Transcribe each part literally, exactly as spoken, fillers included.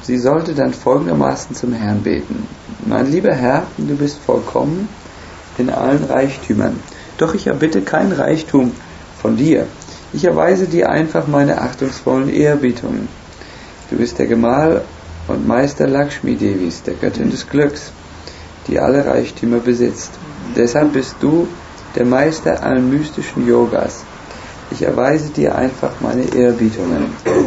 sie sollte dann folgendermaßen zum Herrn beten: Mein lieber Herr, du bist vollkommen in allen Reichtümern, doch ich erbitte kein Reichtum von dir. Ich erweise dir einfach meine achtungsvollen Ehrbietungen. Du bist der Gemahl und Meister Lakshmi Devis, der Göttin des Glücks, die alle Reichtümer besitzt. Deshalb bist du der Meister allen mystischen Yogas. Ich erweise dir einfach meine Ehrbietungen.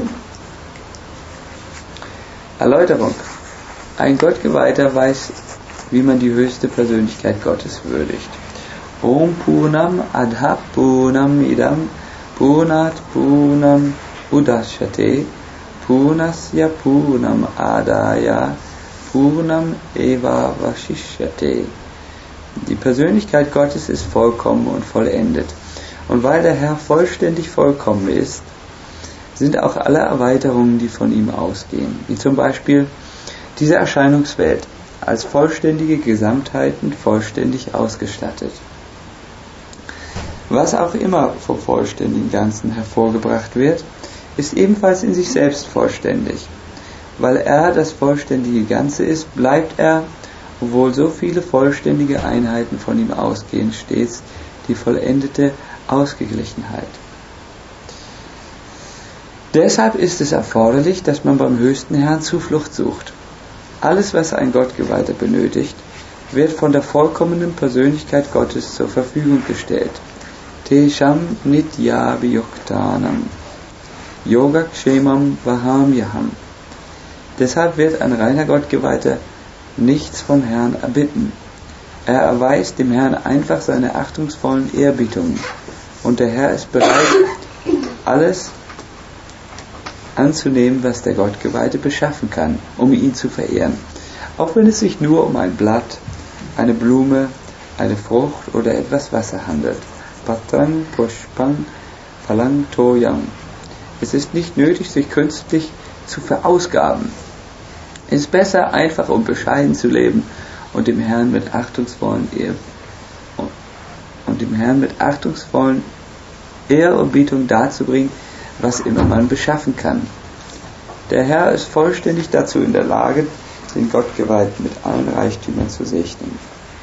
Erläuterung. Ein Gottgeweihter weiß, wie man die höchste Persönlichkeit Gottes würdigt. Om Purnam Adha Purnam Idam Purnat Purnam Udashyate Purnasya Purnam Adaya Purnam Eva Vashishyate. Die Persönlichkeit Gottes ist vollkommen und vollendet. Und weil der Herr vollständig vollkommen ist, sind auch alle Erweiterungen, die von ihm ausgehen, wie zum Beispiel diese Erscheinungswelt, als vollständige Gesamtheiten vollständig ausgestattet. Was auch immer vom vollständigen Ganzen hervorgebracht wird, ist ebenfalls in sich selbst vollständig. Weil er das vollständige Ganze ist, bleibt er, obwohl so viele vollständige Einheiten von ihm ausgehen, stets die vollendete Ausgeglichenheit. Deshalb ist es erforderlich, dass man beim höchsten Herrn Zuflucht sucht. Alles, was ein Gottgeweihter benötigt, wird von der vollkommenen Persönlichkeit Gottes zur Verfügung gestellt. Tesham Nityabhiyuktanam Yogakshemam Vahamyaham. Deshalb wird ein reiner Gottgeweihter nichts vom Herrn erbitten. Er erweist dem Herrn einfach seine achtungsvollen Ehrbietungen, und der Herr ist bereit, alles anzunehmen, was der Gottgeweihte beschaffen kann, um ihn zu verehren, auch wenn es sich nur um ein Blatt, eine Blume, eine Frucht oder etwas Wasser handelt. Patran Pushpang Phalang Toyam. Es ist nicht nötig, sich künstlich zu verausgaben. Es ist besser, einfach und bescheiden zu leben und dem Herrn mit achtungsvollen Ehr und dem Herrn mit achtungsvollen Ehrerbietung darzubringen, was immer man beschaffen kann. Der Herr ist vollständig dazu in der Lage, den Gottgeweihten mit allen Reichtümern zu segnen.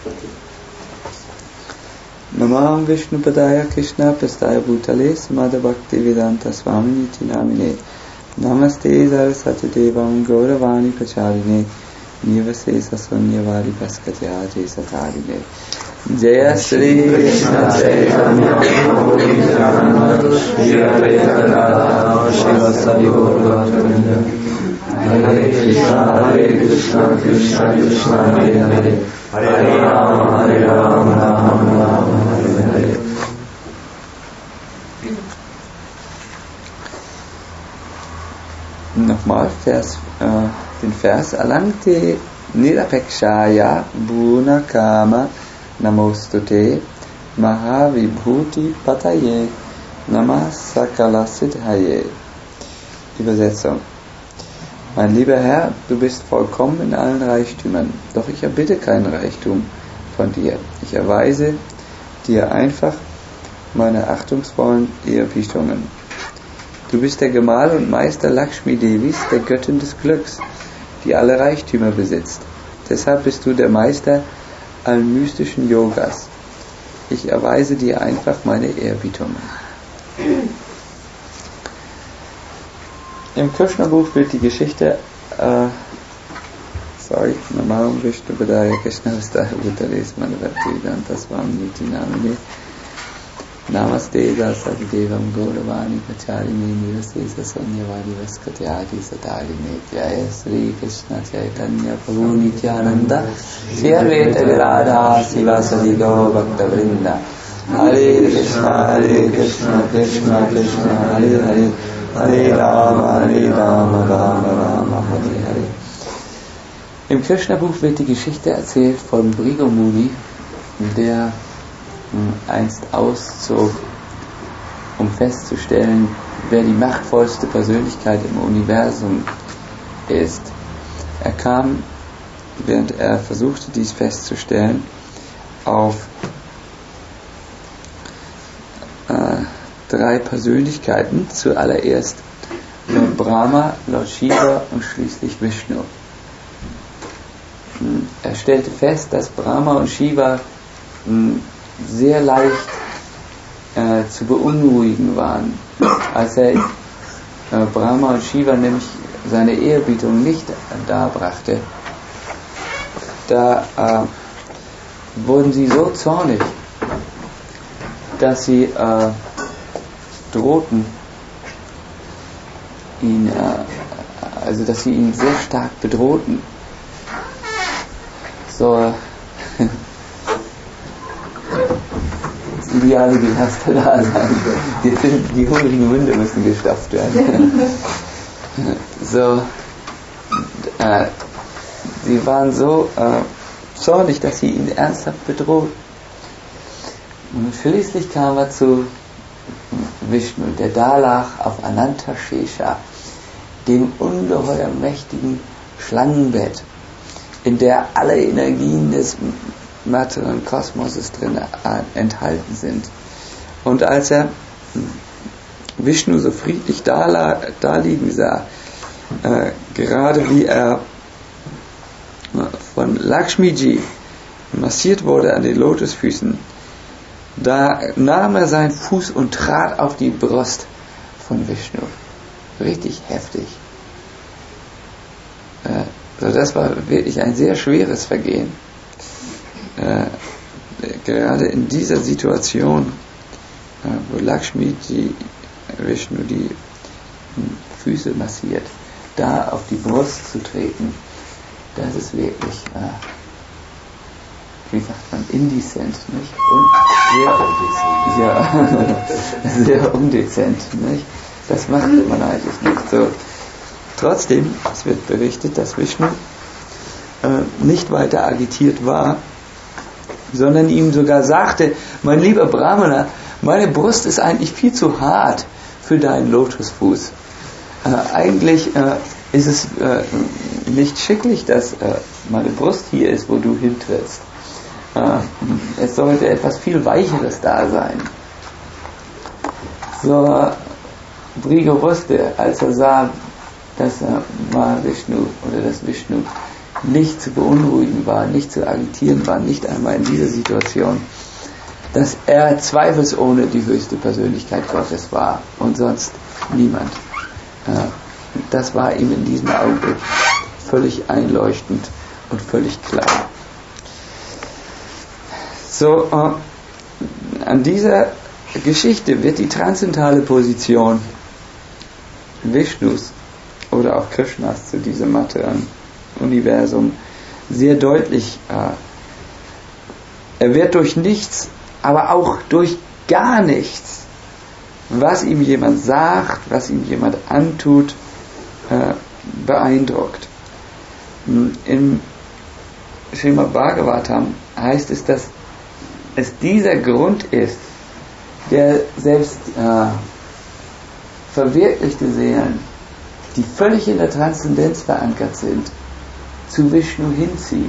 Namam Vishnu Padaya Krishna Prastaya Bhutale Sumada Bhakti Vedanta Swamini Tinamine Namaste Saraswati Devam Gauravani Pracharine Nivase Sasvanyavari Paskatyate Satarine. Jaya Sri Krishna Chaitanya Prabhu Nityananda Shri Advaita Gadadhara Srivasadi Gaura Hare Krishna Hare Krishna Krishna Krishna Hare Hare Hare Rama Hare Rama Rama Rama Hare Hare. Nochmal Vers, äh, den Vers Alangte Nirapekshaya Bhuna Kama Namostute Mahavibhuti Pataye Namasakala Siddhaye. Übersetzung. Mein lieber Herr, du bist vollkommen in allen Reichtümern, doch ich erbitte keinen Reichtum von dir. Ich erweise dir einfach meine achtungsvollen Ehrbietungen. Du bist der Gemahl und Meister Lakshmi Devis, der Göttin des Glücks, die alle Reichtümer besitzt. Deshalb bist du der Meister allen mystischen Yogas. Ich erweise dir einfach meine Ehrbietungen. Im Krishna-Buch wird die Geschichte, äh, sorry, Namam Vishnu Padaya Krishna Vastaya Bhutale Smadavati Vedanta Swamini Tinamine Namaste Saraswati Devam Gauravani Pracharine Nivase Sasvanyavari Vaskatyati Satarine. Jaya Sri Krishna Chaitanya Prabhu Nityananda Shri Advaita Gadadhara Srivasadi Gaura Bhakta Vrinda. Hare Krishna Hare Krishna Krishna Krishna Hare Hare Hare Rama Hare Rama Rama Rama Hare Hare. Im Krishna-Buch wird die Geschichte erzählt von Bhrigu Muni, der einst auszog, um festzustellen, wer die machtvollste Persönlichkeit im Universum ist. Er kam, während er versuchte, dies festzustellen, auf äh, drei Persönlichkeiten. Zuallererst Brahma, Lord Shiva und schließlich Vishnu. Er stellte fest, dass Brahma und Shiva sehr leicht äh, zu beunruhigen waren. Als er äh, Brahma und Shiva nämlich seine Ehrerbietung nicht darbrachte, da äh, wurden sie so zornig, dass sie äh, drohten, ihn, äh, also dass sie ihn sehr stark bedrohten. So, das ideale Gelaster da sein. Die, die hungrigen Hunde müssen gestopft werden. So, äh, sie waren so äh, zornig, dass sie ihn ernsthaft bedrohten. Und schließlich kam er zu Vishnu, der da lag auf Ananta Shesha, dem ungeheuer mächtigen Schlangenbett, in der alle Energien des materiellen Kosmoses drin enthalten sind. Und als er Vishnu so friedlich da, da liegen sah, äh, gerade wie er von Lakshmiji massiert wurde an den Lotusfüßen, da nahm er seinen Fuß und trat auf die Brust von Vishnu. Richtig heftig. Äh, also das war wirklich ein sehr schweres Vergehen. Äh, gerade in dieser Situation, äh, wo Lakshmi die Vishnu die Füße massiert, da auf die Brust zu treten, das ist wirklich, äh, wie sagt man, indecent, nicht? Und sehr, ja, sehr undezent, nicht? Das macht man eigentlich nicht so. Trotzdem, es wird berichtet, dass Vishnu äh, nicht weiter agitiert war, sondern ihm sogar sagte: Mein lieber Brahmana, meine Brust ist eigentlich viel zu hart für deinen Lotusfuß. Äh, eigentlich äh, ist es äh, nicht schicklich, dass äh, meine Brust hier ist, wo du hintrittst. Äh, es sollte etwas viel Weicheres da sein. So, Brigo wusste, als er sah, dass äh, Mahavishnu oder dass Vishnu nicht zu beunruhigen war, nicht zu agitieren war, nicht einmal in dieser Situation, dass er zweifelsohne die höchste Persönlichkeit Gottes war und sonst niemand. Äh, das war ihm in diesem Augenblick völlig einleuchtend und völlig klar. So, äh, an dieser Geschichte wird die transzendentale Position Vishnus oder auch Krishnas zu diesem materiellen Universum sehr deutlich. Äh, er wird durch nichts, aber auch durch gar nichts, was ihm jemand sagt, was ihm jemand antut, äh, beeindruckt. Im Srimad Bhagavatam heißt es, dass es dieser Grund ist, der selbst äh, verwirklichte Seelen, die völlig in der Transzendenz verankert sind, zu Vishnu hinzieht.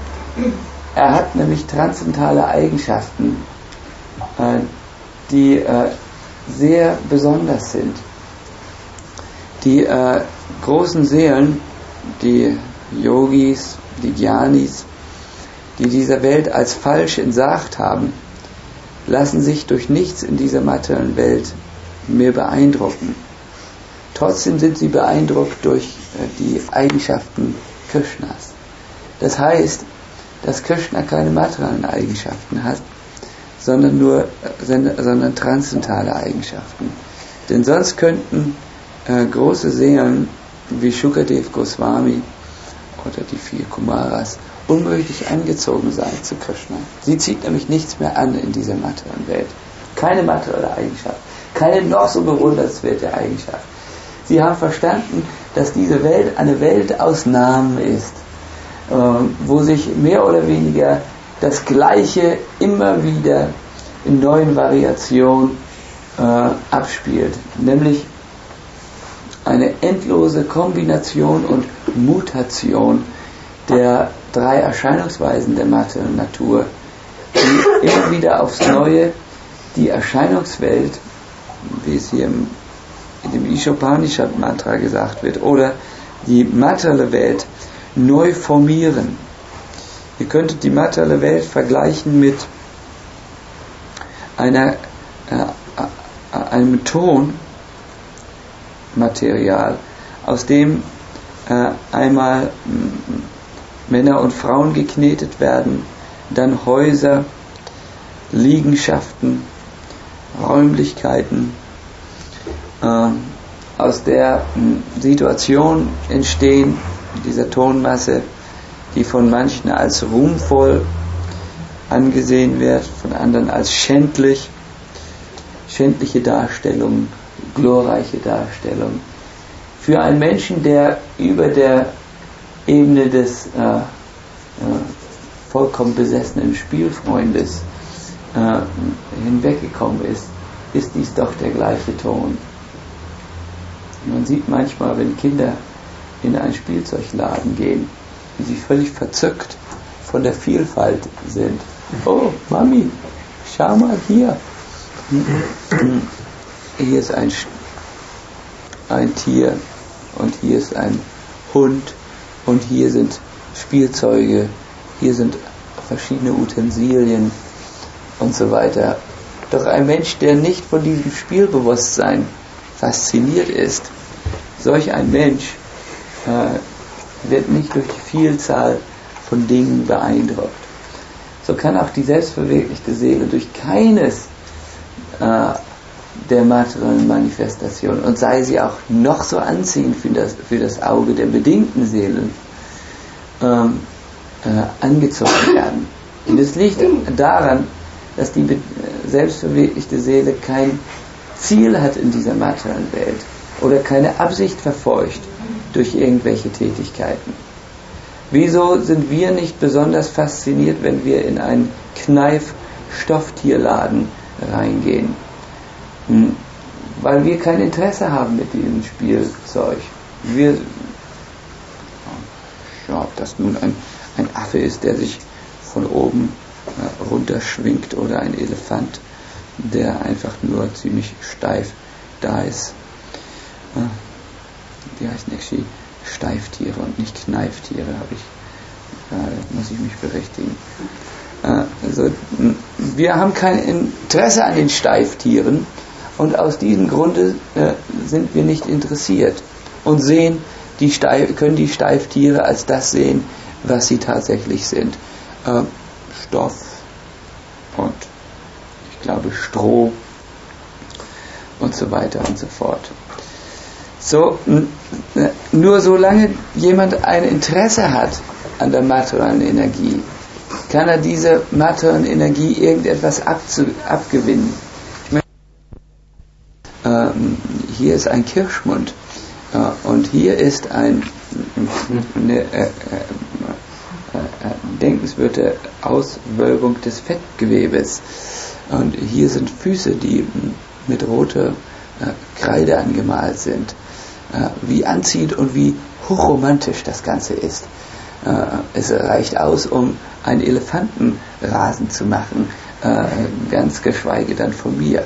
Er hat nämlich transzendentale Eigenschaften, äh, die äh, sehr besonders sind. Die äh, großen Seelen, die Yogis, die Jnanis, die dieser Welt als falsch entsagt haben, lassen sich durch nichts in dieser materiellen Welt mehr beeindrucken. Trotzdem sind sie beeindruckt durch äh, die Eigenschaften Krishnas. Das heißt, dass Krishna keine materiellen Eigenschaften hat, sondern nur äh, sondern transzendentale Eigenschaften. Denn sonst könnten äh, große Seelen wie Shukadev Goswami oder die vier Kumaras unmöglich angezogen sein zu Krishna. Sie zieht nämlich nichts mehr an in dieser materiellen Welt. Keine materielle Eigenschaft. Keine noch so bewundernswerte Eigenschaft. Sie haben verstanden, dass diese Welt eine Welt aus Namen ist, äh, wo sich mehr oder weniger das Gleiche immer wieder in neuen Variationen äh, abspielt. Nämlich eine endlose Kombination und Mutation der drei Erscheinungsweisen der materiellen Natur, die immer wieder aufs Neue die Erscheinungswelt, wie es hier im, in dem Ishopanishad-Mantra gesagt wird, oder die materielle Welt neu formieren. Ihr könntet die materielle Welt vergleichen mit einer, äh, einem Tonmaterial, aus dem äh, einmal m, Männer und Frauen geknetet werden, dann Häuser, Liegenschaften, Räumlichkeiten, äh, aus der m, Situation entstehen, dieser Tonmasse, die von manchen als ruhmvoll angesehen wird, von anderen als schändlich, schändliche Darstellung, glorreiche Darstellung. Für einen Menschen, der über der Ebene des äh, äh, vollkommen besessenen Spielfreundes äh, hinweggekommen ist, ist dies doch der gleiche Ton. Man sieht manchmal, wenn Kinder in einen Spielzeugladen gehen, wie sie völlig verzückt von der Vielfalt sind. Oh, Mami, schau mal hier. Hier ist ein, ein Tier und hier ist ein Hund und hier sind Spielzeuge, hier sind verschiedene Utensilien und so weiter. Doch ein Mensch, der nicht von diesem Spielbewusstsein fasziniert ist, solch ein Mensch äh, wird nicht durch die Vielzahl von Dingen beeindruckt. So kann auch die selbstverwirklichte Seele durch keines äh, der materiellen Manifestationen, und sei sie auch noch so anziehend für das, für das Auge der bedingten Seelen, ähm, äh, angezogen werden. Und es liegt daran, dass die be- selbstverwirklichte Seele kein Ziel hat in dieser materiellen Welt oder keine Absicht verfolgt durch irgendwelche Tätigkeiten. Wieso sind wir nicht besonders fasziniert, wenn wir in einen Kneif-Stofftierladen reingehen? Hm. Weil wir kein Interesse haben mit diesem Spielzeug. Wir, ja, ob das nun ein, ein Affe ist, der sich von oben äh, runterschwingt, oder ein Elefant, der einfach nur ziemlich steif da ist. Äh, wie heißen die? Steiftiere und nicht Kneiftiere, habe ich, äh, muss ich mich berichtigen. Äh, also, wir haben kein Interesse an den Steiftieren, und aus diesem Grunde äh, sind wir nicht interessiert und sehen die Steif, können die Steiftiere als das sehen, was sie tatsächlich sind. Äh, Stoff und ich glaube Stroh und so weiter und so fort. So, nur solange jemand ein Interesse hat an der materiellen Energie, kann er dieser materiellen Energie irgendetwas abzu, abgewinnen. Ich meine, ähm, hier ist ein Kirschmund äh, und hier ist ein, eine äh, äh, äh, denkenswerte Auswölbung des Fettgewebes, und hier sind Füße, die mit roter äh, Kreide angemalt sind. Wie anziehend und wie hochromantisch das Ganze ist. Es reicht aus, um einen Elefantenrasen zu machen, ganz geschweige dann von mir.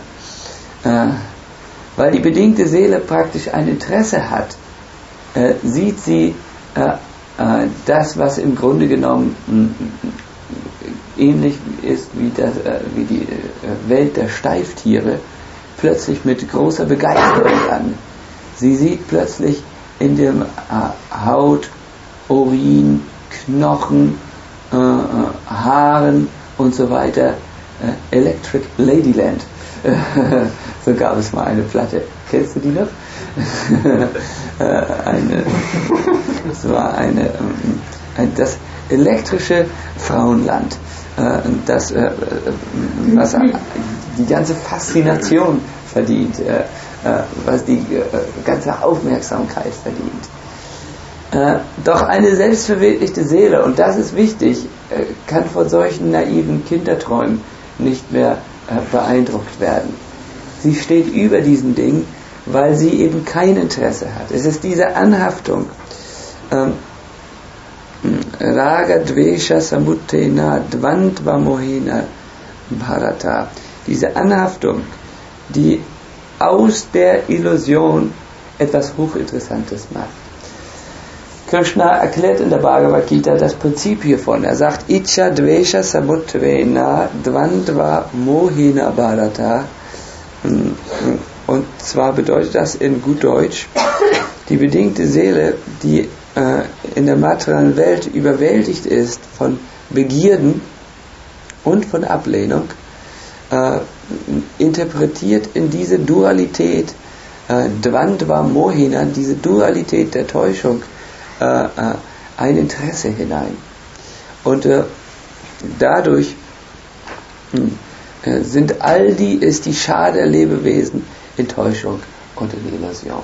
Weil die bedingte Seele praktisch ein Interesse hat, sieht sie das, was im Grunde genommen ähnlich ist wie, das, wie die Welt der Steiftiere, plötzlich mit großer Begeisterung an. Sie sieht plötzlich in dem äh, Haut, Urin, Knochen, äh, äh, Haaren und so weiter äh, Electric Ladyland. So gab es mal eine Platte. Kennst du die noch? äh, eine, das war eine, äh, ein, das elektrische Frauenland, äh, das, äh, was die ganze Faszination verdient. Äh, was die äh, ganze Aufmerksamkeit verdient. Äh, doch eine selbstverwirklichte Seele, und das ist wichtig, äh, kann von solchen naiven Kinderträumen nicht mehr äh, beeindruckt werden. Sie steht über diesen Dingen, weil sie eben kein Interesse hat. Es ist diese Anhaftung. Ähm, Raga Dvesha Samutena Dvandva Mohena Bharata. Diese Anhaftung, die aus der Illusion etwas Hochinteressantes macht. Krishna erklärt in der Bhagavad Gita das Prinzip hiervon. Er sagt, Icha Dvesha Samutrena Dvandva Mohina Bharata. Und zwar bedeutet das in gut Deutsch, die bedingte Seele, die äh, in der materiellen Welt überwältigt ist von Begierden und von Ablehnung, äh, interpretiert in diese Dualität, äh, Dvandva Mohina, diese Dualität der Täuschung, äh, äh, ein Interesse hinein. Und äh, dadurch äh, sind all die, ist die Schar der Lebewesen in Täuschung und in Illusion.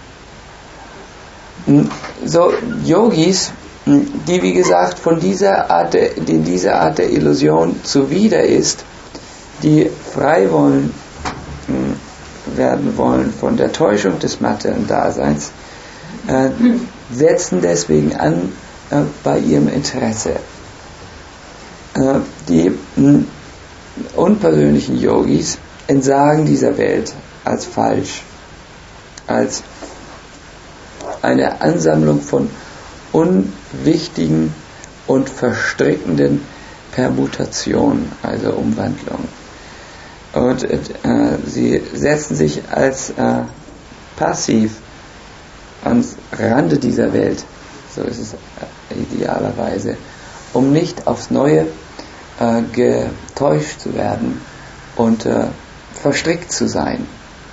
So Yogis, die wie gesagt von dieser Art der, die dieser Art der Illusion zuwider ist, die frei wollen werden wollen von der Täuschung des materiellen Daseins, äh, setzen deswegen an äh, bei ihrem Interesse. Äh, die mh, unpersönlichen Yogis entsagen dieser Welt als falsch, als eine Ansammlung von unwichtigen und verstrickenden Permutationen, also Umwandlungen. Und äh, sie setzen sich als äh, passiv ans Rande dieser Welt, so ist es äh, idealerweise, um nicht aufs Neue äh, getäuscht zu werden und äh, verstrickt zu sein.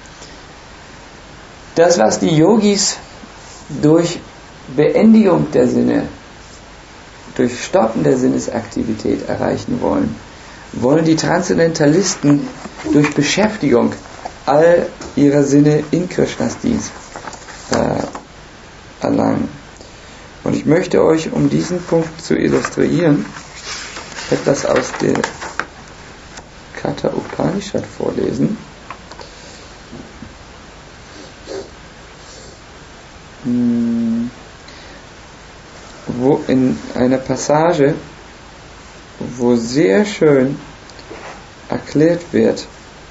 Das, was die Yogis durch Beendigung der Sinne, durch Stoppen der Sinnesaktivität erreichen wollen, wollen die Transzendentalisten durch Beschäftigung all ihrer Sinne in Krishnas Dienst äh, erlangen. Und ich möchte euch, um diesen Punkt zu illustrieren, etwas aus der Katha Upanishad vorlesen. Hm, wo in einer Passage, wo sehr schön erklärt wird,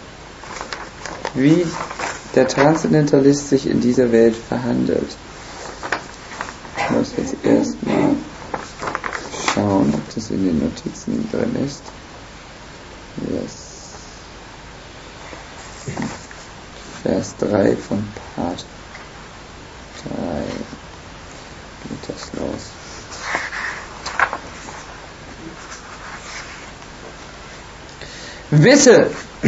wie der Transzendentalist sich in dieser Welt verhandelt. Ich muss jetzt erstmal schauen, ob das in den Notizen drin ist. Yes. Vers drei von Part drei. Geht das los? Wisse,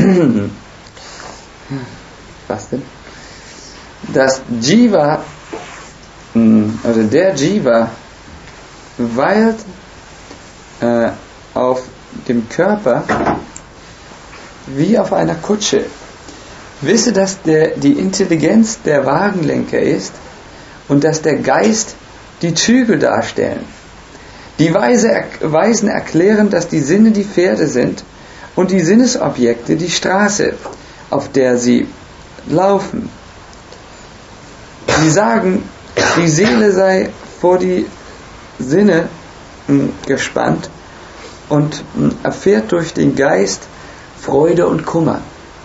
was denn? Dass Jiva, also der Jiva, weilt äh, auf dem Körper wie auf einer Kutsche. Wisse, dass der, die Intelligenz der Wagenlenker ist und dass der Geist die Zügel darstellen. Die Weise, Weisen erklären, dass die Sinne die Pferde sind und die Sinnesobjekte die Straße, auf der sie laufen. Sie sagen, die Seele sei vor die Sinne mh, gespannt und mh, erfährt durch den Geist Freude und Kummer.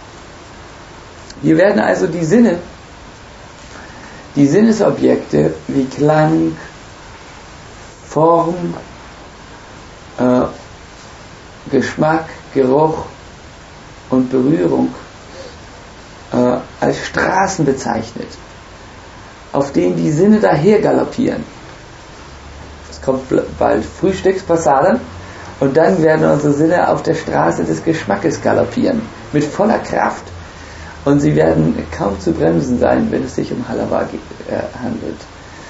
Hier werden also die Sinne, die Sinnesobjekte wie Klang, Form, äh, Geschmack, Geruch und Berührung äh, als Straßen bezeichnet, auf denen die Sinne daher galoppieren. Es kommt bald Frühstückspassaden und dann werden unsere Sinne auf der Straße des Geschmackes galoppieren, mit voller Kraft. Und sie werden kaum zu bremsen sein, wenn es sich um Halava äh, handelt.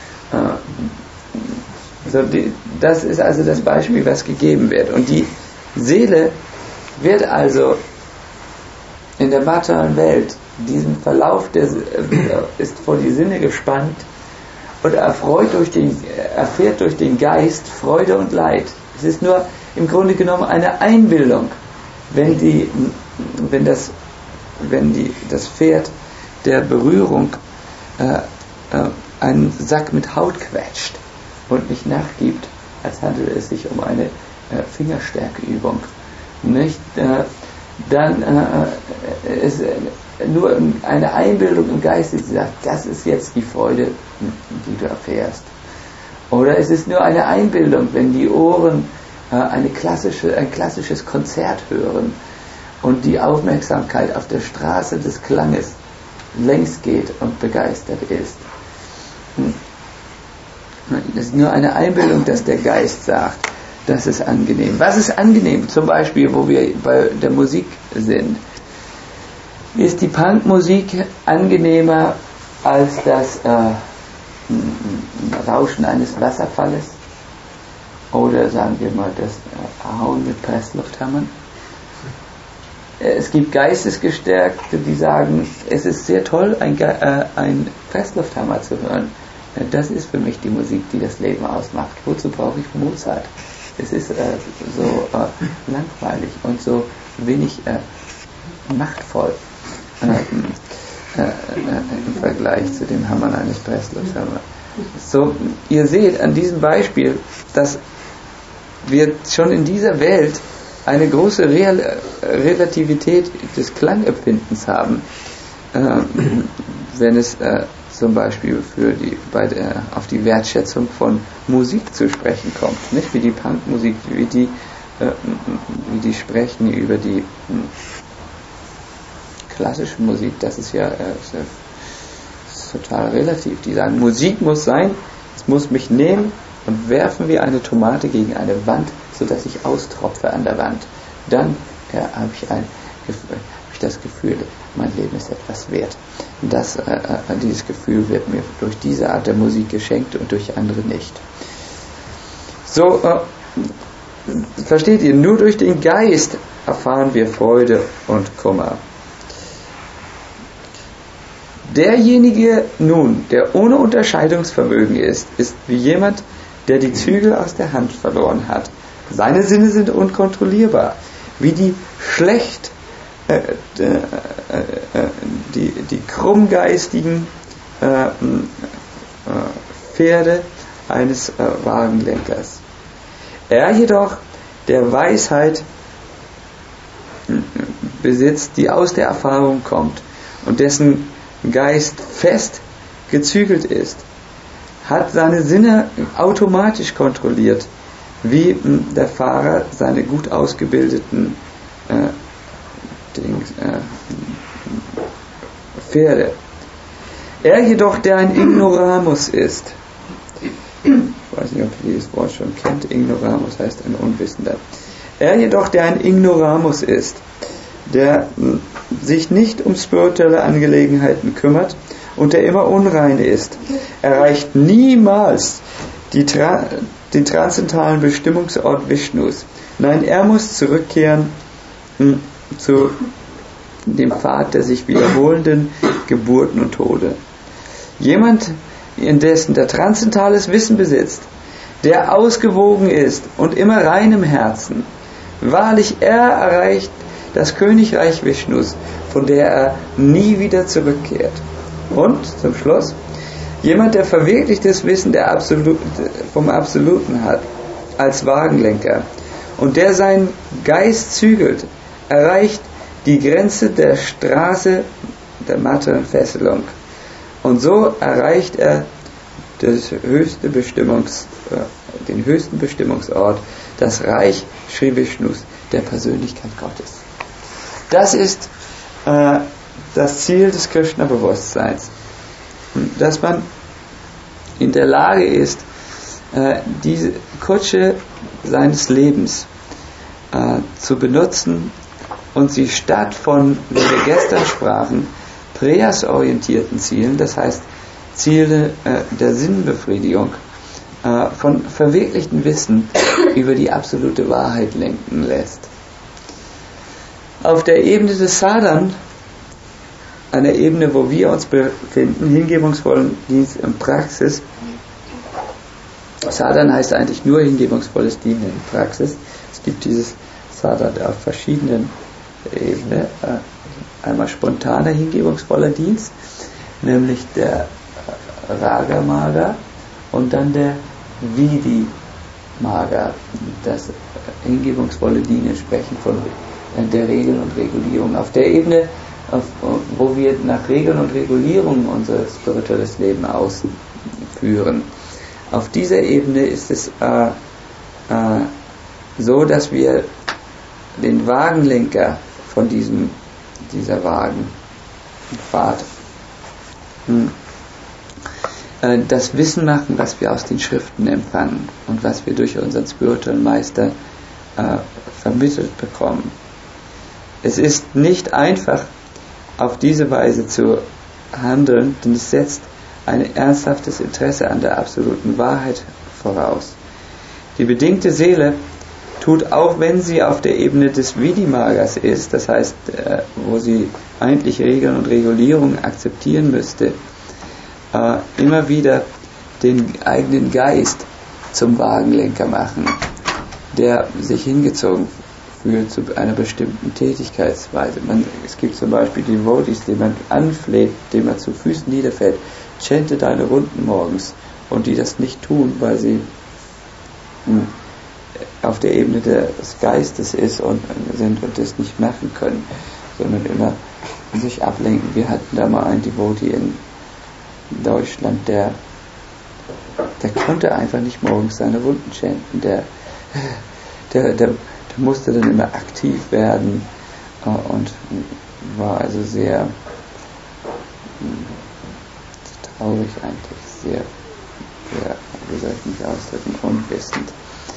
Äh, so die, das ist also das Beispiel, was gegeben wird. Und die Seele wird also in der materiellen Welt, diesem Verlauf der, ist vor die Sinne gespannt und erfreut durch den, erfährt durch den Geist Freude und Leid. Es ist nur im Grunde genommen eine Einbildung, wenn, die, wenn, das, wenn die, das Pferd der Berührung äh, äh, einen Sack mit Haut quetscht und nicht nachgibt, als handelt es sich um eine äh, Fingerstärkeübung. Nicht? Äh, dann äh, ist, nur eine Einbildung im Geiste, die sagt, das ist jetzt die Freude, die du erfährst. Oder es ist nur eine Einbildung, wenn die Ohren äh, eine klassische, ein klassisches Konzert hören und die Aufmerksamkeit auf der Straße des Klanges längs geht und begeistert ist. Es ist nur eine Einbildung, dass der Geist sagt, das ist angenehm. Was ist angenehm? Zum Beispiel, wo wir bei der Musik sind. Ist die Punkmusik angenehmer als das äh, Rauschen eines Wasserfalles? Oder sagen wir mal das äh, Hauen mit Presslufthammern? Es gibt Geistesgestärkte, die sagen, es ist sehr toll, ein, Ge- äh, ein Presslufthammer zu hören. Das ist für mich die Musik, die das Leben ausmacht. Wozu brauche ich Mozart? Es ist äh, so äh, langweilig und so wenig äh, machtvoll äh, äh, äh, im Vergleich zu dem Hammern eines Presslufthammers. So, ihr seht an diesem Beispiel, dass wir schon in dieser Welt eine große Real- Relativität des Klangempfindens haben, äh, wenn es äh, zum Beispiel für die, bei der, auf die Wertschätzung von Musik zu sprechen kommt, nicht wie die Punkmusik, wie die, äh, wie die sprechen über die äh, klassische Musik, das ist ja äh, das ist total relativ. Die sagen, Musik muss sein, es muss mich nehmen und werfen wir eine Tomate gegen eine Wand, sodass ich austropfe an der Wand. Dann ja, habe ich, ein, hab ich das Gefühl, mein Leben ist etwas wert. Das, äh, dieses Gefühl wird mir durch diese Art der Musik geschenkt und durch andere nicht. So, äh, versteht ihr, nur durch den Geist erfahren wir Freude und Kummer. Derjenige nun, der ohne Unterscheidungsvermögen ist, ist wie jemand, der die Zügel aus der Hand verloren hat. Seine Sinne sind unkontrollierbar, wie die schlecht äh, äh, äh, die, die krummgeistigen äh, äh, Pferde eines äh, Wagenlenkers. Er jedoch, der Weisheit äh, besitzt, die aus der Erfahrung kommt und dessen Geist fest gezügelt ist, hat seine Sinne automatisch kontrolliert, wie der Fahrer seine gut ausgebildeten äh, Dings, äh, Pferde. Er jedoch, der ein Ignoramus ist, ich weiß nicht, ob ihr dieses Wort schon kennt, Ignoramus heißt ein Unwissender. Er jedoch, der ein Ignoramus ist, der sich nicht um spirituelle Angelegenheiten kümmert und der immer unrein ist, erreicht niemals die Tra- den transzendentalen Bestimmungsort Vishnus. Nein, er muss zurückkehren mh, zu dem Pfad der sich wiederholenden Geburten und Tode. Jemand, indessen der transzendentales Wissen besitzt, der ausgewogen ist und immer rein im Herzen, wahrlich er erreicht das Königreich Vishnus, von der er nie wieder zurückkehrt. Und zum Schluss, jemand, der verwirklichtes Wissen der Absolut, vom Absoluten hat, als Wagenlenker, und der seinen Geist zügelt, erreicht die Grenze der Straße der Mattenfesselung. Und so erreicht er das höchste Bestimmungs, den höchsten Bestimmungsort, das Reich Sri Vishnus, der Persönlichkeit Gottes. Das ist äh, das Ziel des Krishna-Bewusstseins. Dass man in der Lage ist, äh, diese Kutsche seines Lebens äh, zu benutzen und sie statt von, wie wir gestern sprachen, Preyas-orientierten Zielen, das heißt Ziele äh, der Sinnbefriedigung, äh, von verwirklichten Wissen über die absolute Wahrheit lenken lässt. Auf der Ebene des Sadhan, einer Ebene, wo wir uns befinden, hingebungsvollen Dienst und Praxis. Sadhan heißt eigentlich nur hingebungsvolles Dienen in Praxis. Es gibt dieses Sadhan auf verschiedenen Ebenen. Einmal spontaner hingebungsvoller Dienst, nämlich der Raga Marga, und dann der Vidhi Marga, das hingebungsvolle Dienen sprechen von der Regel und Regulierung. Auf der Ebene wo wir nach Regeln und Regulierungen unser spirituelles Leben ausführen. Auf dieser Ebene ist es äh, äh, so, dass wir den Wagenlenker von diesem, dieser Wagenfahrt hm, äh, das Wissen machen, was wir aus den Schriften empfangen und was wir durch unseren spirituellen Meister äh, vermittelt bekommen. Es ist nicht einfach, auf diese Weise zu handeln, denn es setzt ein ernsthaftes Interesse an der absoluten Wahrheit voraus. Die bedingte Seele tut, auch wenn sie auf der Ebene des Vidimagas ist, das heißt, äh, wo sie eigentlich Regeln und Regulierungen akzeptieren müsste, äh, immer wieder den eigenen Geist zum Wagenlenker machen, der sich hingezogen fühlt zu einer bestimmten Tätigkeitsweise. Man, es gibt zum Beispiel Devotees, die man anfleht, dem man zu Füßen niederfällt, chante deine Runden morgens, und die das nicht tun, weil sie mh, auf der Ebene des Geistes ist und sind und das nicht machen können, sondern immer sich ablenken. Wir hatten da mal einen Devotee in Deutschland, der der konnte einfach nicht morgens seine Runden chanten, der der, der musste dann immer aktiv werden äh, und war also sehr äh, traurig eigentlich, sehr, sehr, wie soll ich mich ausdrücken, unwissend.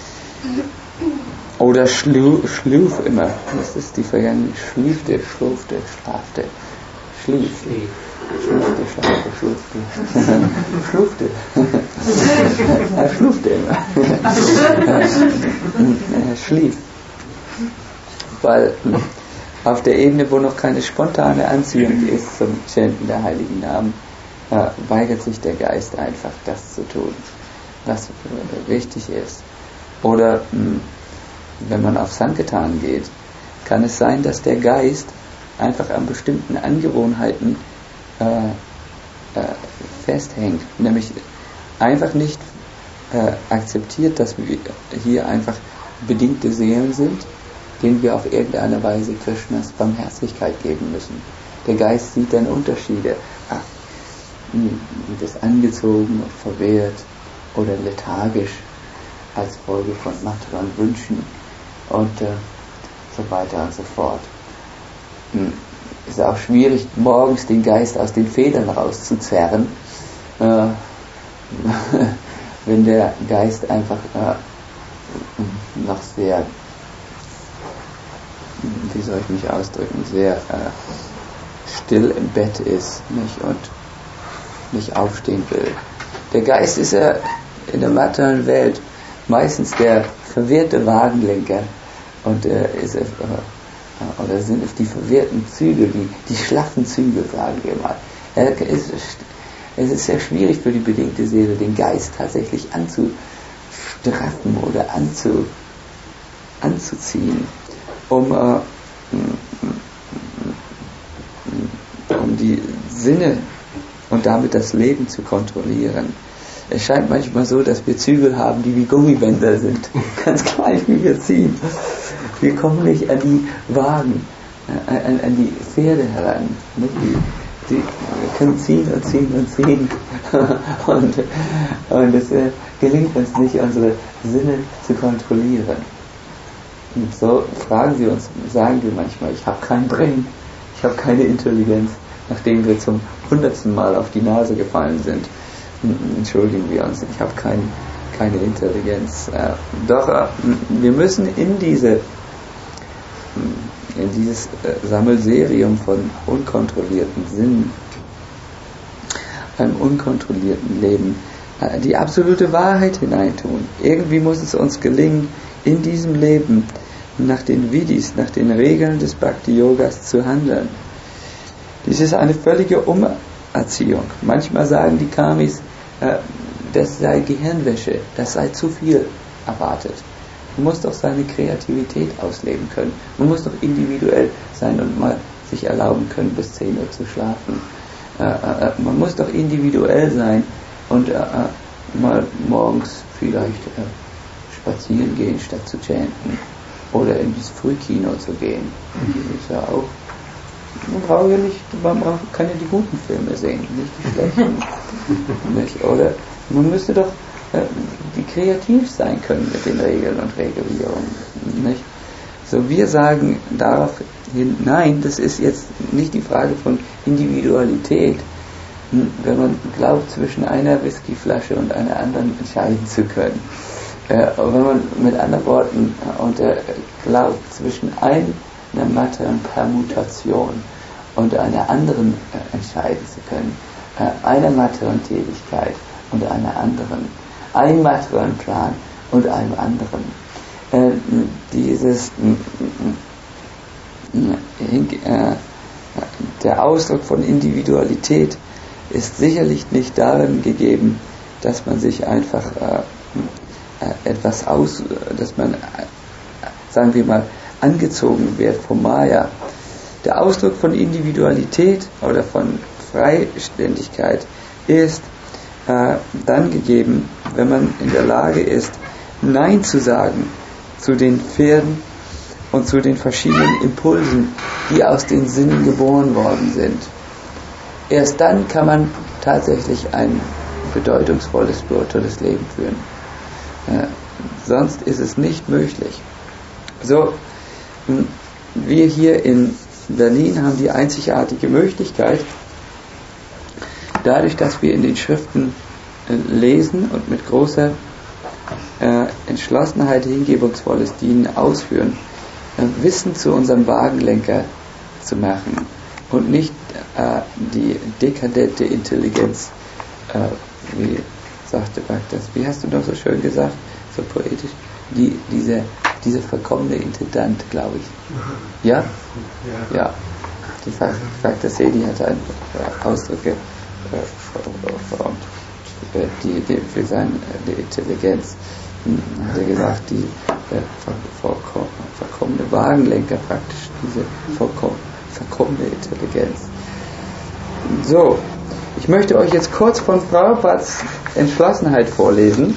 Oder schlu, schluf immer, das ist die Vergangenheit, schlüfte, schlufte, schlafte, schlief, schlufte, schlafte, schlufte, schlufte, er schlufte immer, er schlief. Weil auf der Ebene, wo noch keine spontane Anziehung ist zum Chanten der heiligen Namen, äh, weigert sich der Geist einfach, das zu tun, was wichtig ist. Oder mh, wenn man auf Sankirtan geht, kann es sein, dass der Geist einfach an bestimmten Angewohnheiten äh, äh, festhängt, nämlich einfach nicht äh, akzeptiert, dass wir hier einfach bedingte Seelen sind, denen wir auf irgendeine Weise Krishnas Barmherzigkeit geben müssen. Der Geist sieht dann Unterschiede. Ah, wird es angezogen und verwehrt oder lethargisch als Folge von materiellen Wünschen und äh, so weiter und so fort. Hm. Es ist auch schwierig, morgens den Geist aus den Federn rauszuzerren, äh, wenn der Geist einfach äh, noch sehr, wie soll ich mich ausdrücken, sehr äh, still im Bett ist, nicht, und nicht aufstehen will. Der Geist ist ja in der materiellen Welt meistens der verwirrte Wagenlenker und äh, ist äh, oder sind es die verwirrten Züge, die, die schlaffen Züge, sagen wir mal. Er ist, es ist sehr schwierig für die bedingte Seele, den Geist tatsächlich anzustraffen oder anzu, anzuziehen, um, äh, um die Sinne und damit das Leben zu kontrollieren. Es scheint manchmal so, dass wir Zügel haben, die wie Gummibänder sind, ganz klein, wie wir ziehen. Wir kommen nicht an die Wagen, an, an die Pferde heran. Die, die können ziehen und ziehen und ziehen. Und, und es äh, gelingt uns nicht, unsere Sinne zu kontrollieren. Und so fragen sie uns, sagen wir manchmal, ich habe kein Brain, ich habe keine Intelligenz, nachdem wir zum hundertsten Mal auf die Nase gefallen sind. Entschuldigen wir uns, ich habe kein, keine Intelligenz. Äh, doch äh, wir müssen in diese in dieses äh, Sammelserium von unkontrollierten Sinnen, einem unkontrollierten Leben, äh, die absolute Wahrheit hineintun. Irgendwie muss es uns gelingen, in diesem Leben nach den Vidis, nach den Regeln des Bhakti-Yogas zu handeln. Dies ist eine völlige Umerziehung. Manchmal sagen die Karmis, äh, das sei Gehirnwäsche, das sei zu viel erwartet. Man muss doch seine Kreativität ausleben können. Man muss doch individuell sein und mal sich erlauben können, bis zehn Uhr zu schlafen. Äh, äh, man muss doch individuell sein und äh, mal morgens vielleicht äh, spazieren gehen, statt zu chanten. Oder ins Frühkino zu gehen. Das ist ja auch man braucht ja nicht, man kann ja die guten Filme sehen, nicht die schlechten. Nicht? Oder man müsste doch äh, die kreativ sein können mit den Regeln und Regulierungen. Nicht? So, wir sagen daraufhin, nein, das ist jetzt nicht die Frage von Individualität, wenn man glaubt, zwischen einer Whiskyflasche und einer anderen entscheiden zu können. Äh, wenn man mit anderen Worten unter glaubt, zwischen einer Mathe-Permutation und einer anderen äh, entscheiden zu können, äh, einer Mathe-Tätigkeit und einer anderen, ein Mathe-Plan und einem anderen. Äh, dieses äh, der Ausdruck von Individualität ist sicherlich nicht darin gegeben, dass man sich einfach äh, äh, etwas aus, dass man, äh, sagen wir mal, angezogen wird vom Maya. Der Ausdruck von Individualität oder von Freiständigkeit ist äh, dann gegeben, wenn man in der Lage ist, Nein zu sagen zu den Pferden und zu den verschiedenen Impulsen, die aus den Sinnen geboren worden sind. Erst dann kann man tatsächlich ein bedeutungsvolles spirituelles Leben führen. Äh, sonst ist es nicht möglich. So, wir hier in Berlin haben die einzigartige Möglichkeit, dadurch, dass wir in den Schriften äh, lesen und mit großer äh, Entschlossenheit hingebungsvolles Dienen ausführen, äh, Wissen zu unserem Wagenlenker zu machen und nicht äh, die dekadente Intelligenz, äh, wie sagte Bhaktas, wie hast du doch so schön gesagt, so poetisch, die, diese, diese verkommene Intendant, glaube ich. Ja? Ja. Ja. Die Bhaktas Sedi hatte einen äh, Ausdrücke äh, äh, die, die, für seine die Intelligenz. Hat er gesagt, die äh, verkommene Wagenlenker praktisch, diese verkommene, verkommene Intelligenz. So, ich möchte euch jetzt kurz von Prabhupads Entschlossenheit vorlesen,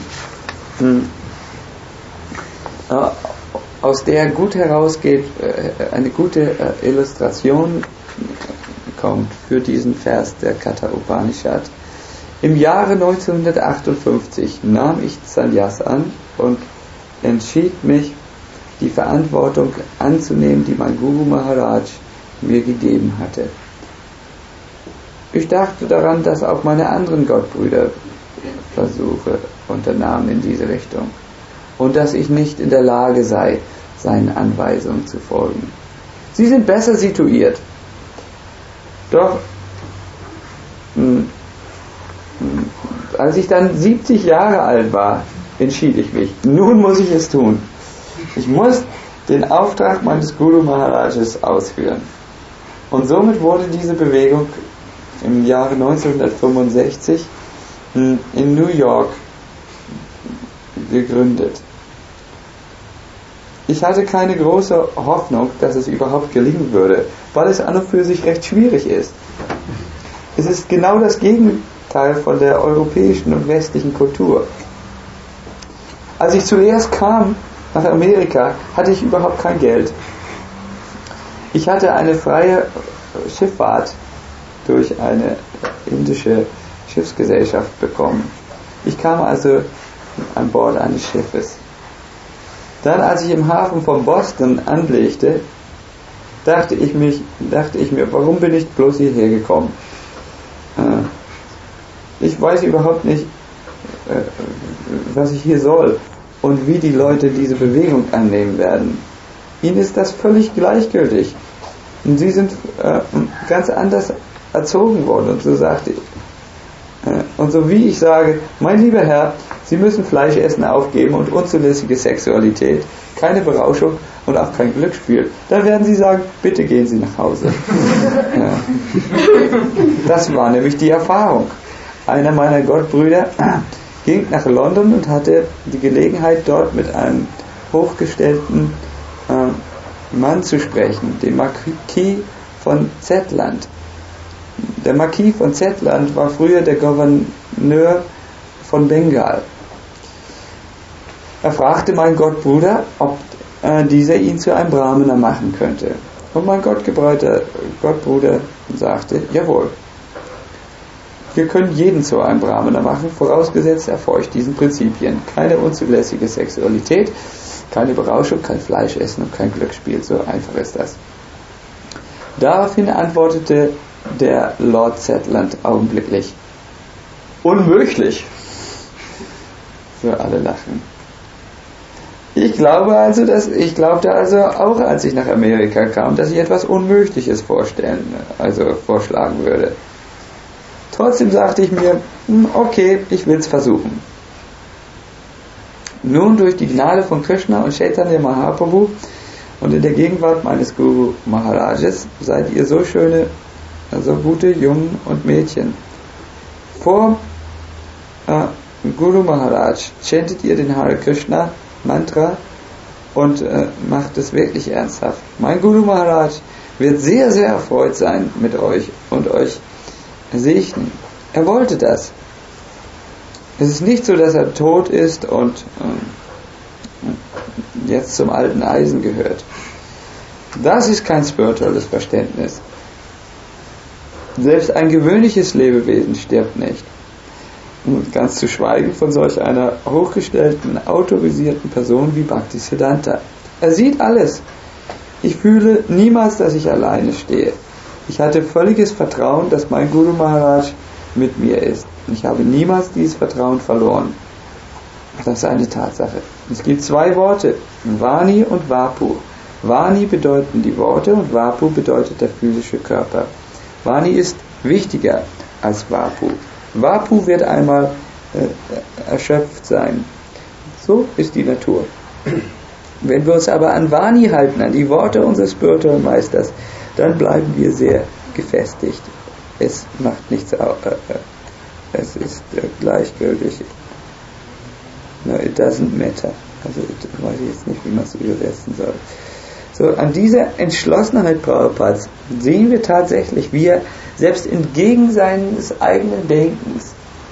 äh, aus der gut herausgeht, äh, eine gute äh, Illustration kommt für diesen Vers der Katha Upanishad. Im Jahre neunzehnhundertachtundfünfzig nahm ich Sannyas an und entschied mich, die Verantwortung anzunehmen, die mein Guru Maharaj mir gegeben hatte. Ich dachte daran, dass auch meine anderen Gottbrüder Versuche unternahmen in diese Richtung und dass ich nicht in der Lage sei, seinen Anweisungen zu folgen. Sie sind besser situiert. Doch mh, als ich dann siebzig Jahre alt war, entschied ich mich, nun muss ich es tun. Ich muss den Auftrag meines Guru Maharajas ausführen. Und somit wurde diese Bewegung im Jahre neunzehnhundertfünfundsechzig in New York gegründet. Ich hatte keine große Hoffnung, dass es überhaupt gelingen würde, weil es an und für sich recht schwierig ist. Es ist genau das Gegenteil von der europäischen und westlichen Kultur. Als ich zuerst kam nach Amerika, hatte ich überhaupt kein Geld. Ich hatte eine freie Schifffahrt durch eine indische Schiffsgesellschaft bekommen. Ich kam also an Bord eines Schiffes. Dann, als ich im Hafen von Boston anlegte, dachte ich, mich, dachte ich mir, warum bin ich bloß hierher gekommen? Ich weiß überhaupt nicht, was ich hier soll und wie die Leute diese Bewegung annehmen werden. Ihnen ist das völlig gleichgültig. Und sie sind äh, ganz anders erzogen worden. Und so sagte ich, äh, und so wie ich sage, mein lieber Herr, Sie müssen Fleischessen aufgeben und unzulässige Sexualität, keine Berauschung und auch kein Glücksspiel. Dann werden Sie sagen, bitte gehen Sie nach Hause. Ja. Das war nämlich die Erfahrung. Einer meiner Gottbrüder ging nach London und hatte die Gelegenheit, dort mit einem hochgestellten äh, Mann zu sprechen, dem Marquis von Zetland. Der Marquis von Zetland war früher der Gouverneur von Bengal. Er fragte meinen Gottbruder, ob äh, dieser ihn zu einem Brahminer machen könnte. Und mein Gottgeweihter Gottbruder sagte, jawohl, wir können jeden zu einem Brahmana machen, vorausgesetzt er folgt diesen Prinzipien. Keine unzulässige Sexualität, keine Berauschung, kein Fleisch essen und kein Glücksspiel. So einfach ist das. Daraufhin antwortete der Lord Zetland augenblicklich, unmöglich. So alle lachen. Ich glaube also, dass ich glaubte also auch, als ich nach Amerika kam, dass ich etwas Unmögliches vorstellen, also vorschlagen würde. Trotzdem sagte ich mir, okay, ich will es versuchen. Nun durch die Gnade von Krishna und Chaitanya Mahaprabhu und in der Gegenwart meines Guru Maharajas seid ihr so schöne, so gute Jungen und Mädchen. Vor äh, Guru Maharaj chantet ihr den Hare Krishna Mantra und äh, macht es wirklich ernsthaft. Mein Guru Maharaj wird sehr, sehr erfreut sein mit euch und euch segnen. Er wollte das. Es ist nicht so, dass er tot ist und ähm, jetzt zum alten Eisen gehört. Das ist kein spirituelles Verständnis. Selbst ein gewöhnliches Lebewesen stirbt nicht. Und ganz zu schweigen von solch einer hochgestellten, autorisierten Person wie Bhaktisiddhanta. Er sieht alles. Ich fühle niemals, dass ich alleine stehe. Ich hatte völliges Vertrauen, dass mein Guru Maharaj mit mir ist. Ich habe niemals dieses Vertrauen verloren. Das ist eine Tatsache. Es gibt zwei Worte, Vani und Vapu. Vani bedeuten die Worte und Vapu bedeutet der physische Körper. Vani ist wichtiger als Vapu. Vapu wird einmal äh, erschöpft sein. So ist die Natur. Wenn wir uns aber an Vani halten, an die Worte unseres spirituellen Meisters, dann bleiben wir sehr gefestigt. Es macht nichts aus. Äh, äh, es ist äh, gleichgültig. No, it doesn't matter. Also ich weiß jetzt nicht, wie man es übersetzen soll. So, an dieser Entschlossenheit Prabhupads sehen wir tatsächlich, wie er selbst entgegen seines eigenen Denkens,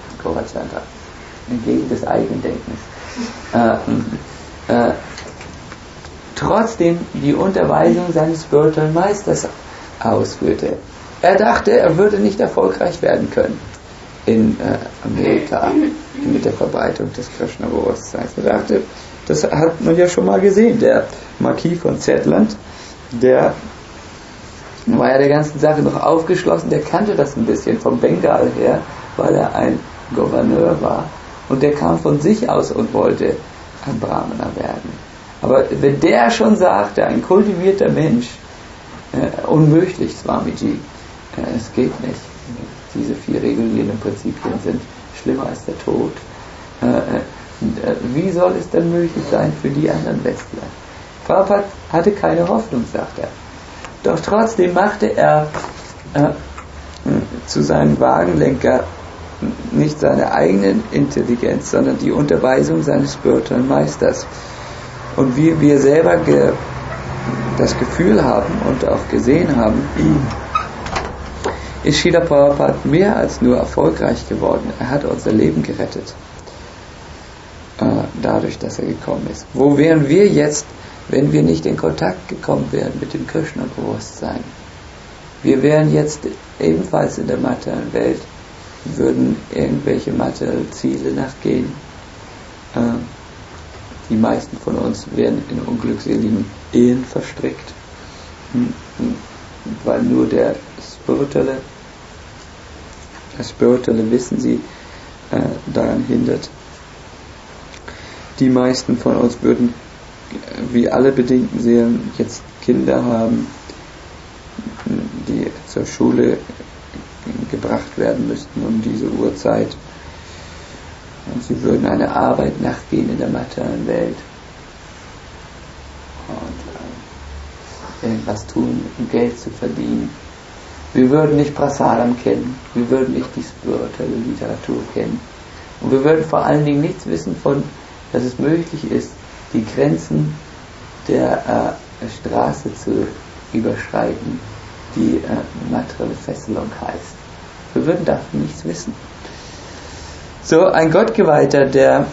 entgegen des eigenen Denkens, äh, äh, trotzdem die Unterweisung seines spirituellen Meisters ausführte. Er dachte, er würde nicht erfolgreich werden können in äh, Amerika mit der Verbreitung des Krishna-Bewusstseins. Er dachte, das hat man ja schon mal gesehen, der Marquis von Zetland, der war ja der ganzen Sache noch aufgeschlossen, der kannte das ein bisschen vom Bengal her, weil er ein Gouverneur war und der kam von sich aus und wollte ein Brahmana werden. Aber wenn der schon sagte, ein kultivierter Mensch, äh, unmöglich, Swamiji, äh, es geht nicht. Diese vier regulierenden Prinzipien sind schlimmer als der Tod. Äh, äh, wie soll es denn möglich sein für die anderen Westler? Prabhupada hatte keine Hoffnung, sagt er. Doch trotzdem machte er äh, zu seinem Wagenlenker nicht seine eigene Intelligenz, sondern die Unterweisung seines spirituellen Meisters. Und wie wir selber ge, das Gefühl haben und auch gesehen haben, ist Srila Prabhupada mehr als nur erfolgreich geworden. Er hat unser Leben gerettet. Äh, dadurch, dass er gekommen ist. Wo wären wir jetzt, wenn wir nicht in Kontakt gekommen wären mit dem Krishna-Bewusstsein? Wir wären jetzt ebenfalls in der materiellen Welt, würden irgendwelche materiellen Ziele nachgehen. Äh, die meisten von uns wären in unglückseligen Ehen verstrickt, weil nur der spirituelle, das spirituelle Wissen sie äh, daran hindert. Die meisten von uns würden, wie alle bedingten Seelen, jetzt Kinder haben, die zur Schule gebracht werden müssten um diese Uhrzeit. Und sie würden einer Arbeit nachgehen in der materiellen Welt. Und äh, irgendwas tun, um Geld zu verdienen. Wir würden nicht Prasadam kennen. Wir würden nicht die spirituelle Literatur kennen. Und wir würden vor allen Dingen nichts wissen von, dass es möglich ist, die Grenzen der äh, Straße zu überschreiten, die äh, materielle Fesselung heißt. Wir würden davon nichts wissen. So ein Gottgeweihter, der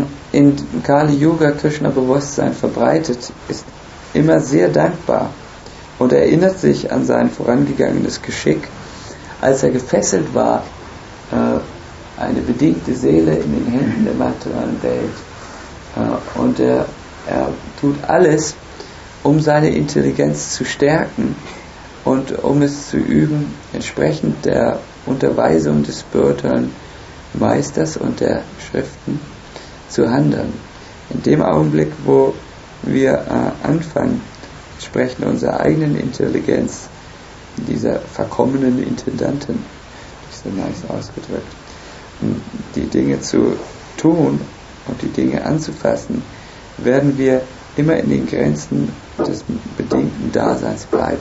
in Kali Yuga Krishna Bewusstsein verbreitet, ist immer sehr dankbar und erinnert sich an sein vorangegangenes Geschick, als er gefesselt war, äh, eine bedingte Seele in den Händen der materiellen Welt. Äh, und er, er tut alles, um seine Intelligenz zu stärken und um es zu üben, entsprechend der Unterweisung des spirituellen Meisters und der Schriften zu handeln. In dem Augenblick, wo wir äh, anfangen, entsprechend unserer eigenen Intelligenz, dieser verkommenen Intendanten, ist so nice ausgedrückt, die Dinge zu tun und die Dinge anzufassen, werden wir immer in den Grenzen des bedingten Daseins bleiben.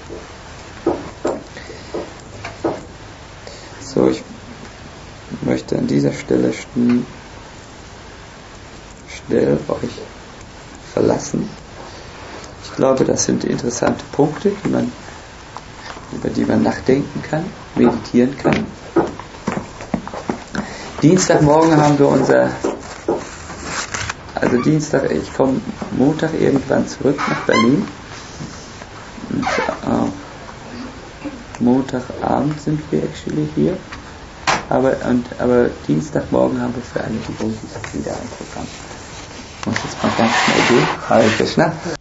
So, ich möchte an dieser Stelle schnell, schnell euch verlassen. Ich glaube, das sind interessante Punkte, die man, über die man nachdenken kann, meditieren kann. Dienstagmorgen haben wir unser, also Dienstag, ich komme Montag irgendwann zurück nach Berlin. Und, äh, Montagabend sind wir actually hier. Aber, und, aber Dienstagmorgen haben wir für alle Devotees wieder ein Programm. Ich muss jetzt mal ganz schnell gehen. Hare Krishna.